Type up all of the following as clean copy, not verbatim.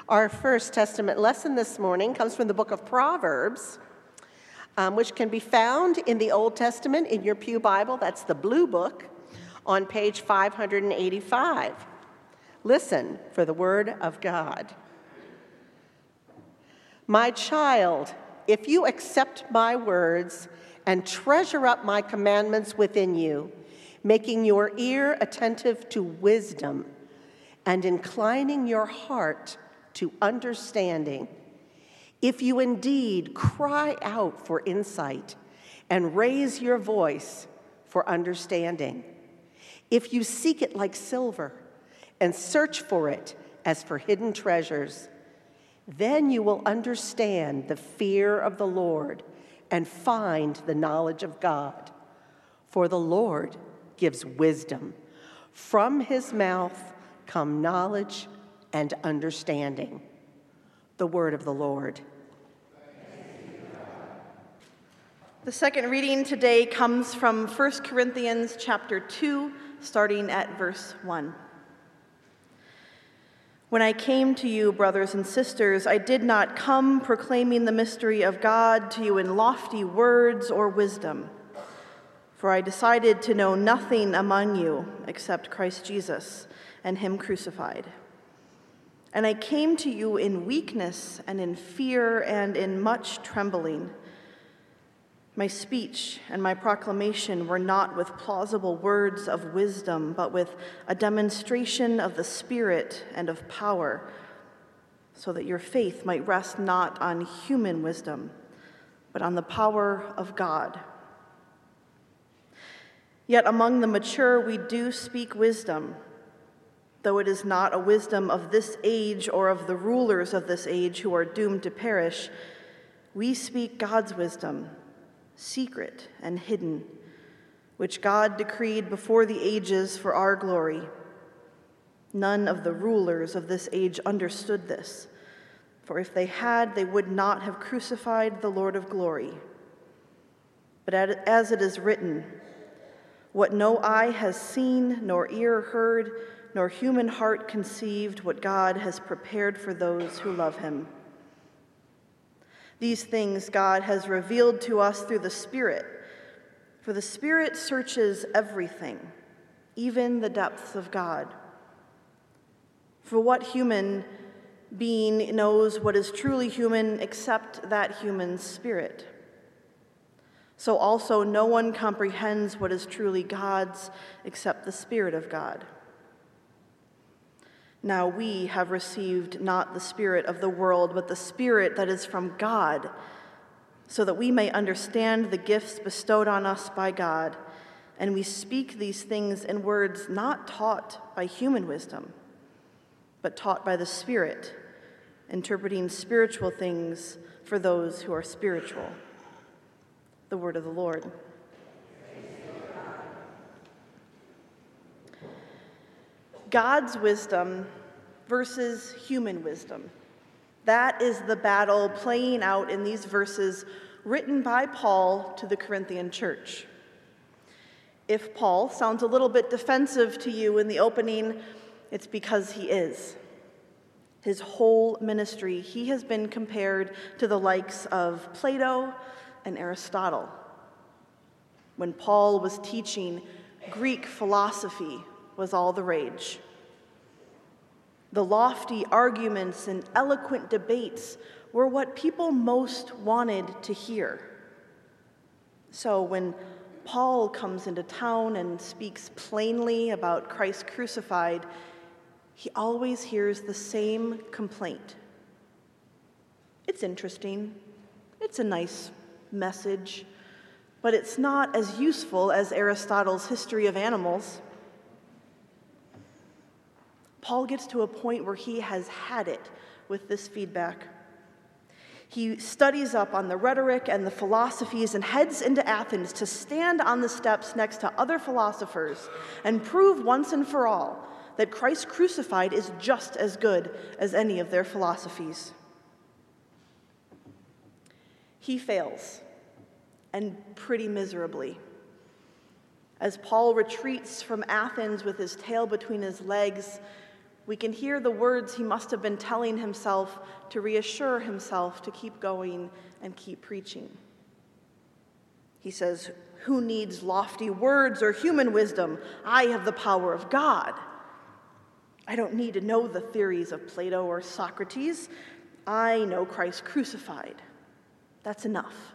Our First Testament lesson this morning comes from the book of Proverbs, which can be found in the Old Testament in your Pew Bible. That's the blue book on page 585. Listen for the word of God. My child, if you accept my words and treasure up my commandments within you, making your ear attentive to wisdom and inclining your heart to understanding, if you indeed cry out for insight and raise your voice for understanding, if you seek it like silver and search for it as for hidden treasures, then you will understand the fear of the Lord and find the knowledge of God. For the Lord gives wisdom. From his mouth come knowledge and understanding. The word of the Lord. The second reading today comes from 1 Corinthians chapter 2, starting at verse 1. When I came to you, brothers and sisters, I did not come proclaiming the mystery of God to you in lofty words or wisdom, for I decided to know nothing among you except Christ Jesus and him crucified. And I came to you in weakness and in fear and in much trembling. My speech and my proclamation were not with plausible words of wisdom, but with a demonstration of the Spirit and of power, so that your faith might rest not on human wisdom, but on the power of God. Yet among the mature we do speak wisdom, though it is not a wisdom of this age or of the rulers of this age who are doomed to perish. We speak God's wisdom, secret and hidden, which God decreed before the ages for our glory. None of the rulers of this age understood this, for if they had, they would not have crucified the Lord of glory. But as it is written, what no eye has seen, nor ear heard, nor human heart conceived, what God has prepared for those who love him. These things God has revealed to us through the Spirit, for the Spirit searches everything, even the depths of God. For what human being knows what is truly human except that human's spirit? So also no one comprehends what is truly God's except the Spirit of God. Now we have received not the spirit of the world, but the Spirit that is from God, so that we may understand the gifts bestowed on us by God, and we speak these things in words not taught by human wisdom, but taught by the Spirit, interpreting spiritual things for those who are spiritual. The word of the Lord. God's wisdom versus human wisdom. That is the battle playing out in these verses written by Paul to the Corinthian church. If Paul sounds a little bit defensive to you in the opening, it's because he is. His whole ministry, he has been compared to the likes of Plato and Aristotle. When Paul was teaching, Greek philosophy was all the rage. The lofty arguments and eloquent debates were what people most wanted to hear. So when Paul comes into town and speaks plainly about Christ crucified, he always hears the same complaint. It's interesting. It's a nice message, but it's not as useful as Aristotle's History of Animals. Paul gets to a point where he has had it with this feedback. He studies up on the rhetoric and the philosophies and heads into Athens to stand on the steps next to other philosophers and prove once and for all that Christ crucified is just as good as any of their philosophies. He fails, and pretty miserably. As Paul retreats from Athens with his tail between his legs, We can hear the words he must have been telling himself to reassure himself to keep going and keep preaching. He says, "Who needs lofty words or human wisdom? I have the power of God. I don't need to know the theories of Plato or Socrates. I know Christ crucified. That's enough."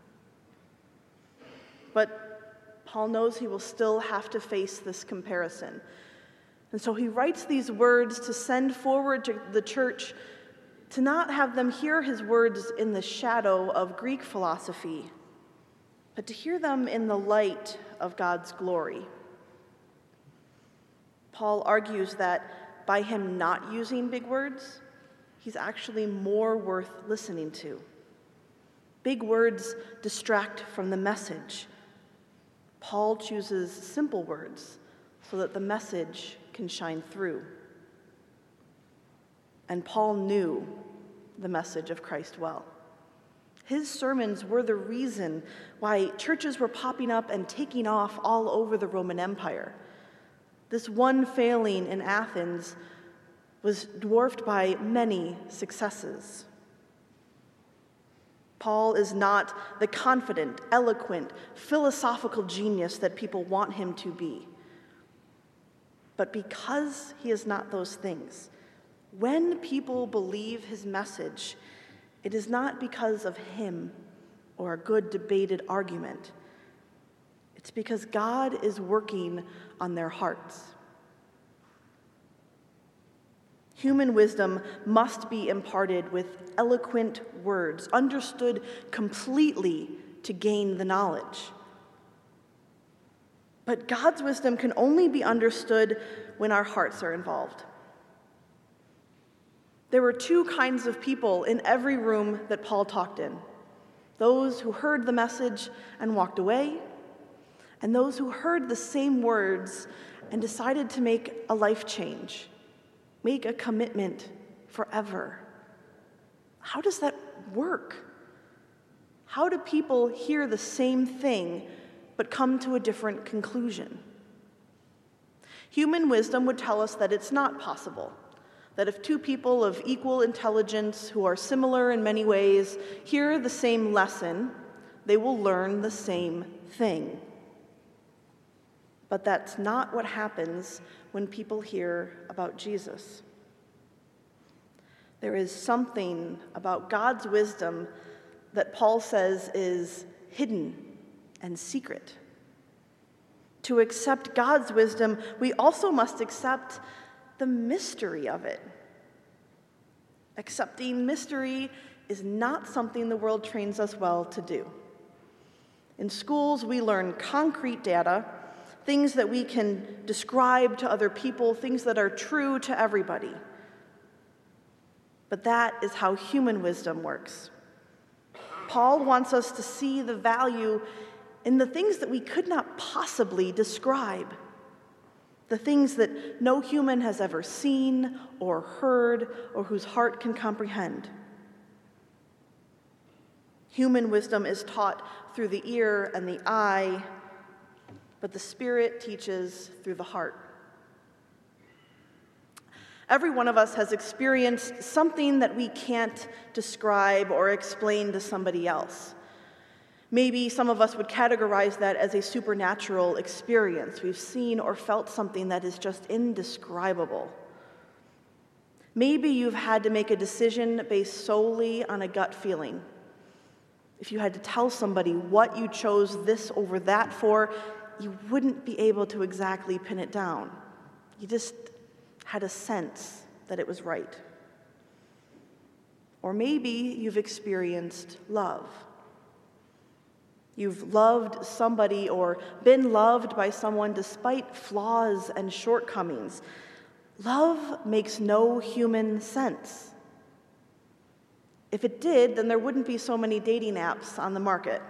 But Paul knows he will still have to face this comparison. And so he writes these words to send forward to the church, to not have them hear his words in the shadow of Greek philosophy, but to hear them in the light of God's glory. Paul argues that by him not using big words, he's actually more worth listening to. Big words distract from the message. Paul chooses simple words so that the message can shine through. And Paul knew the message of Christ well. His sermons were the reason why churches were popping up and taking off all over the Roman Empire. This one failing in Athens was dwarfed by many successes. Paul is not the confident, eloquent, philosophical genius that people want him to be. But because he is not those things, when people believe his message, it is not because of him or a good debated argument. It's because God is working on their hearts. Human wisdom must be imparted with eloquent words, understood completely to gain the knowledge. But God's wisdom can only be understood when our hearts are involved. There were two kinds of people in every room that Paul talked in: those who heard the message and walked away, and those who heard the same words and decided to make a life change, make a commitment forever. How does that work? How do people hear the same thing but come to a different conclusion? Human wisdom would tell us that it's not possible, that if two people of equal intelligence who are similar in many ways hear the same lesson, they will learn the same thing. But that's not what happens when people hear about Jesus. There is something about God's wisdom that Paul says is hidden and secret. To accept God's wisdom, we also must accept the mystery of it. Accepting mystery is not something the world trains us well to do. In schools, we learn concrete data, things that we can describe to other people, things that are true to everybody. But that is how human wisdom works. Paul wants us to see the value in the things that we could not possibly describe, the things that no human has ever seen or heard or whose heart can comprehend. Human wisdom is taught through the ear and the eye, but the Spirit teaches through the heart. Every one of us has experienced something that we can't describe or explain to somebody else. Maybe some of us would categorize that as a supernatural experience. We've seen or felt something that is just indescribable. Maybe you've had to make a decision based solely on a gut feeling. If you had to tell somebody what you chose this over that for, you wouldn't be able to exactly pin it down. You just had a sense that it was right. Or maybe you've experienced love. You've loved somebody or been loved by someone despite flaws and shortcomings. Love makes no human sense. If it did, then there wouldn't be so many dating apps on the market.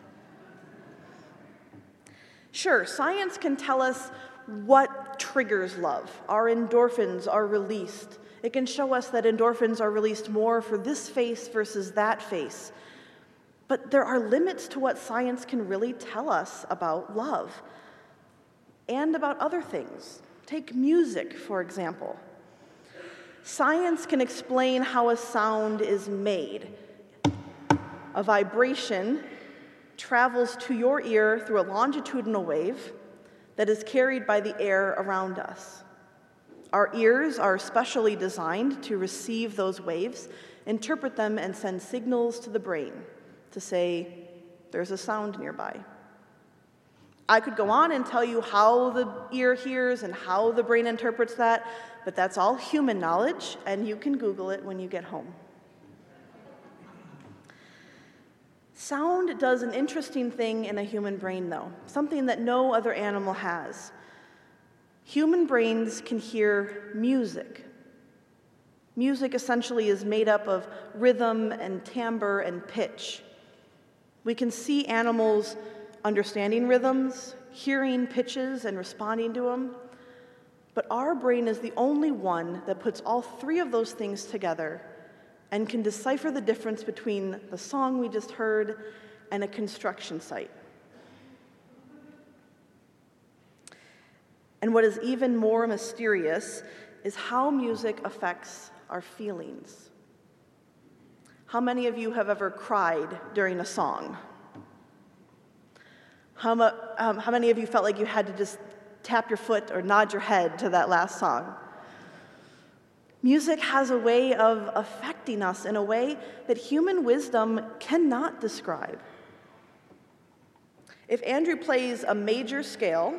Sure, science can tell us what triggers love. Our endorphins are released. It can show us that endorphins are released more for this face versus that face. But there are limits to what science can really tell us about love and about other things. Take music, for example. Science can explain how a sound is made. A vibration travels to your ear through a longitudinal wave that is carried by the air around us. Our ears are specially designed to receive those waves, interpret them, and send signals to the brain to say, there's a sound nearby. I could go on and tell you how the ear hears and how the brain interprets that, but that's all human knowledge, and you can Google it when you get home. Sound does an interesting thing in a human brain, though, something that no other animal has. Human brains can hear music. Music essentially is made up of rhythm and timbre and pitch. We can see animals understanding rhythms, hearing pitches, and responding to them. But our brain is the only one that puts all three of those things together and can decipher the difference between the song we just heard and a construction site. And what is even more mysterious is how music affects our feelings. How many of you have ever cried during a song? How many of you felt like you had to just tap your foot or nod your head to that last song? Music has a way of affecting us in a way that human wisdom cannot describe. If Andrew plays a major scale,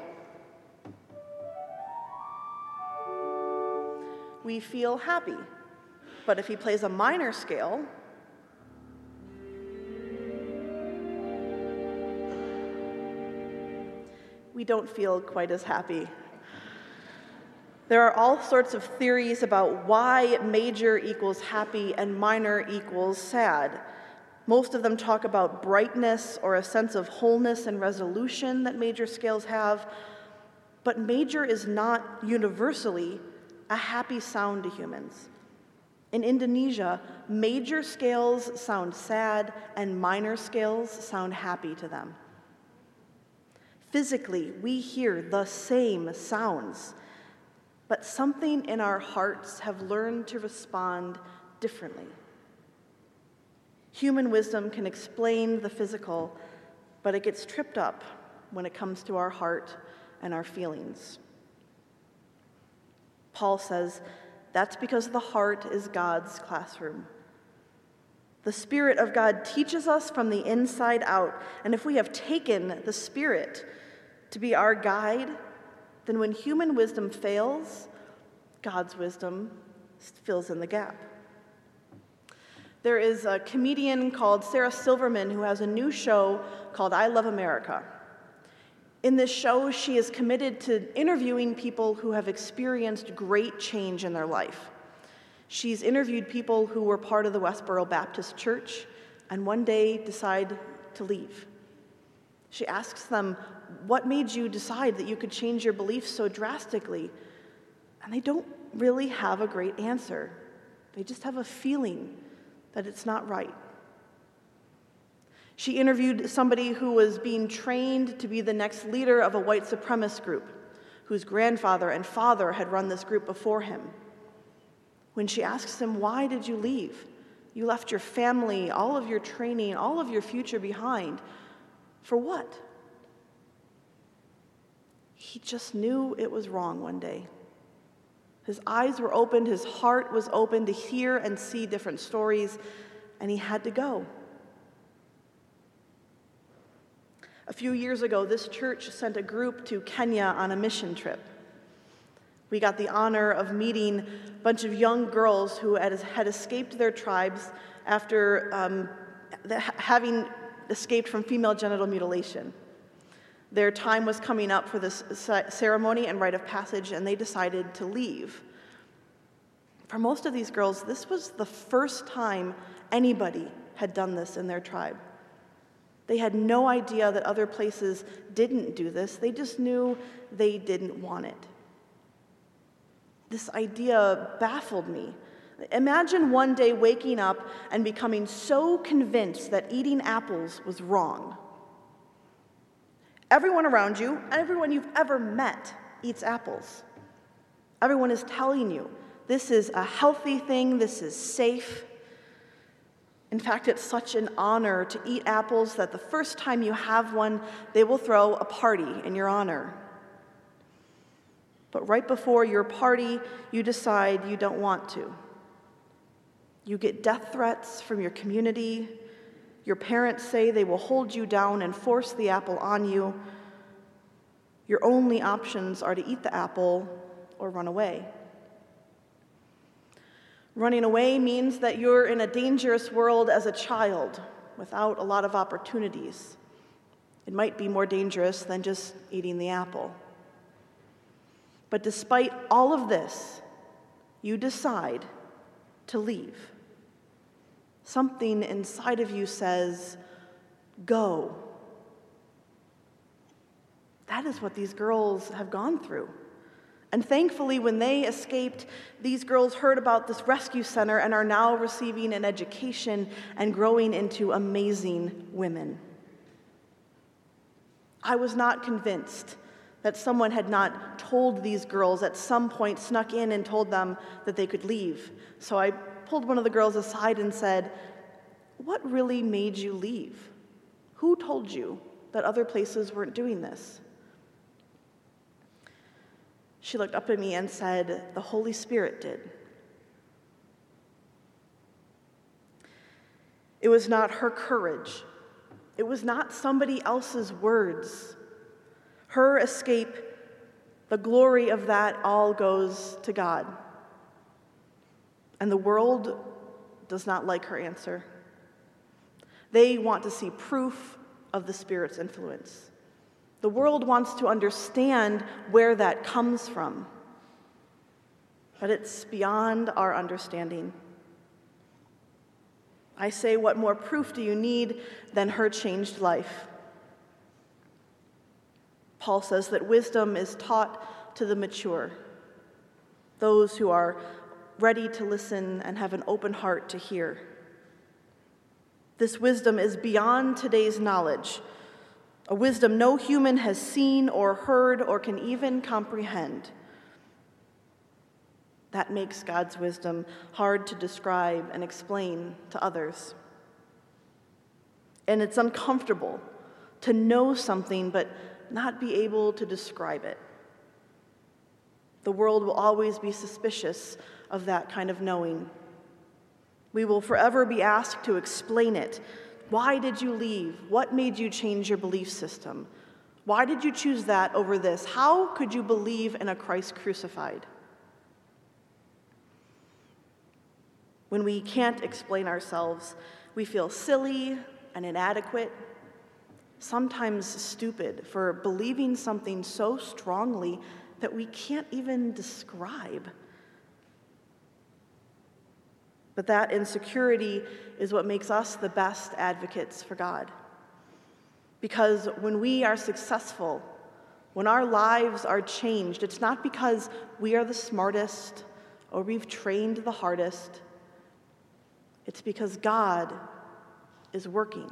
we feel happy. But if he plays a minor scale, we don't feel quite as happy. There are all sorts of theories about why major equals happy and minor equals sad. Most of them talk about brightness or a sense of wholeness and resolution that major scales have, but major is not universally a happy sound to humans. In Indonesia, major scales sound sad and minor scales sound happy to them. Physically, we hear the same sounds, but something in our hearts have learned to respond differently. Human wisdom can explain the physical, but it gets tripped up when it comes to our heart and our feelings. Paul says, that's because the heart is God's classroom. The Spirit of God teaches us from the inside out, and if we have taken the Spirit to be our guide, then when human wisdom fails, God's wisdom fills in the gap. There is a comedian called Sarah Silverman who has a new show called I Love America. In this show, she is committed to interviewing people who have experienced great change in their life. She's interviewed people who were part of the Westboro Baptist Church and one day decide to leave. She asks them, what made you decide that you could change your beliefs so drastically? And they don't really have a great answer. They just have a feeling that it's not right. She interviewed somebody who was being trained to be the next leader of a white supremacist group, whose grandfather and father had run this group before him. When she asks him, why did you leave? You left your family, all of your training, all of your future behind. For what? He just knew it was wrong one day. His eyes were opened, his heart was open to hear and see different stories, and he had to go. A few years ago, this church sent a group to Kenya on a mission trip. We got the honor of meeting a bunch of young girls who had escaped their tribes after having escaped from female genital mutilation. Their time was coming up for this ceremony and rite of passage, and they decided to leave. For most of these girls, this was the first time anybody had done this in their tribe. They had no idea that other places didn't do this. They just knew they didn't want it. This idea baffled me. Imagine one day waking up and becoming so convinced that eating apples was wrong. Everyone around you, everyone you've ever met, eats apples. Everyone is telling you This is a healthy thing. This is safe. In fact, it's such an honor to eat apples that the first time you have one, they will throw a party in your honor. But right before your party, you decide you don't want to. You get death threats from your community. Your parents say they will hold you down and force the apple on you. Your only options are to eat the apple or run away. Running away means that you're in a dangerous world as a child without a lot of opportunities. It might be more dangerous than just eating the apple. But despite all of this, you decide to leave. Something inside of you says, go. That is what these girls have gone through. And thankfully, when they escaped, these girls heard about this rescue center and are now receiving an education and growing into amazing women. I was not convinced that someone had not told these girls at some point, snuck in and told them that they could leave. So I pulled one of the girls aside and said, "What really made you leave? Who told you that other places weren't doing this?" She looked up at me and said, "The Holy Spirit did." It was not her courage. It was not somebody else's words. Her escape, the glory of that all goes to God. And the world does not like her answer. They want to see proof of the Spirit's influence. The world wants to understand where that comes from. But it's beyond our understanding. I say, what more proof do you need than her changed life? Paul says that wisdom is taught to the mature, those who are ready to listen and have an open heart to hear. This wisdom is beyond today's knowledge, a wisdom no human has seen or heard or can even comprehend. That makes God's wisdom hard to describe and explain to others. And it's uncomfortable to know something but not be able to describe it. The world will always be suspicious of that kind of knowing. We will forever be asked to explain it. Why did you leave? What made you change your belief system? Why did you choose that over this? How could you believe in a Christ crucified? When we can't explain ourselves, we feel silly and inadequate, sometimes stupid, for believing something so strongly that we can't even describe. But that insecurity is what makes us the best advocates for God. Because when we are successful, when our lives are changed, it's not because we are the smartest or we've trained the hardest. It's because God is working.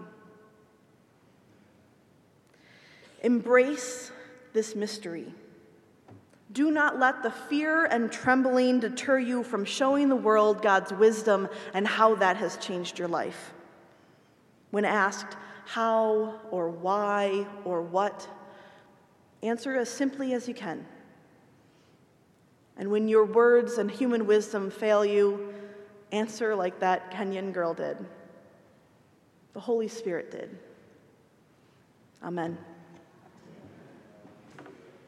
Embrace this mystery. Do not let the fear and trembling deter you from showing the world God's wisdom and how that has changed your life. When asked how or why or what, answer as simply as you can. And when your words and human wisdom fail you, answer like that Kenyan girl did. The Holy Spirit did. Amen.